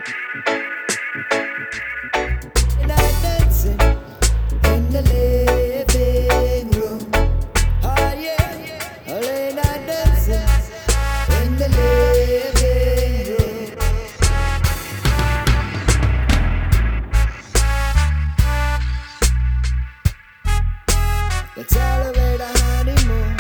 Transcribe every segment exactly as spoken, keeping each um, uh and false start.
dancing in the living room. Oh yeah, late night dancing in the living room. Let's celebrate our honeymoon.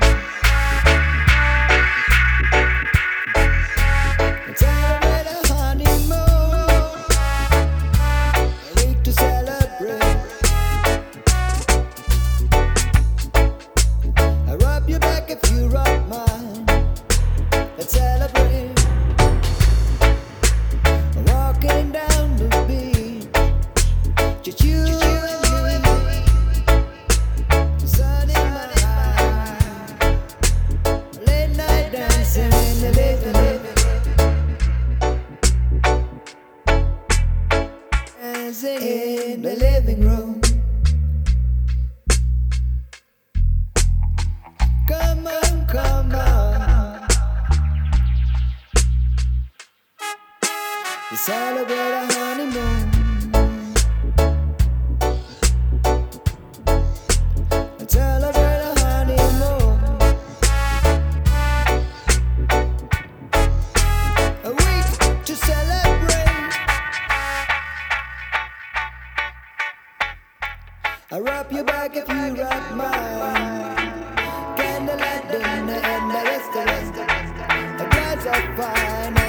Let's celebrate our honeymoon. A week to celebrate. I rub your back if you rub mine. Let's celebrate. Walking down the beach, just you and me. The sun in my eye. Late night dancing in the living dancing in the living room. Come on, come on. We celebrate our honeymoon. Let's celebrate our honeymoon. A week to celebrate. I rub your back if you rub mine. Candlelight dinner and the restaurant. A glass of wine.